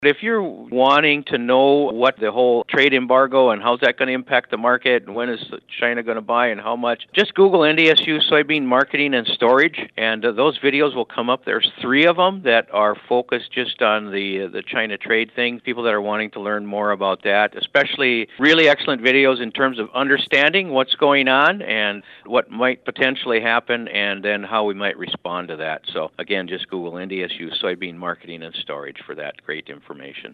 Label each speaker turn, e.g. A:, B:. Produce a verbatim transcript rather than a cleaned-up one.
A: If you're wanting to know what the whole trade embargo and how's that going to impact the market and when is China going to buy and how much, just Google N D S U soybean marketing and storage, and uh, those videos will come up. There's three of them that are focused just on the uh, the China trade thing. People that are wanting to learn more about that, especially really excellent videos in terms of understanding what's going on and what might potentially happen, and then how we might respond to that. So again, just Google N D S U soybean marketing and storage for that great information.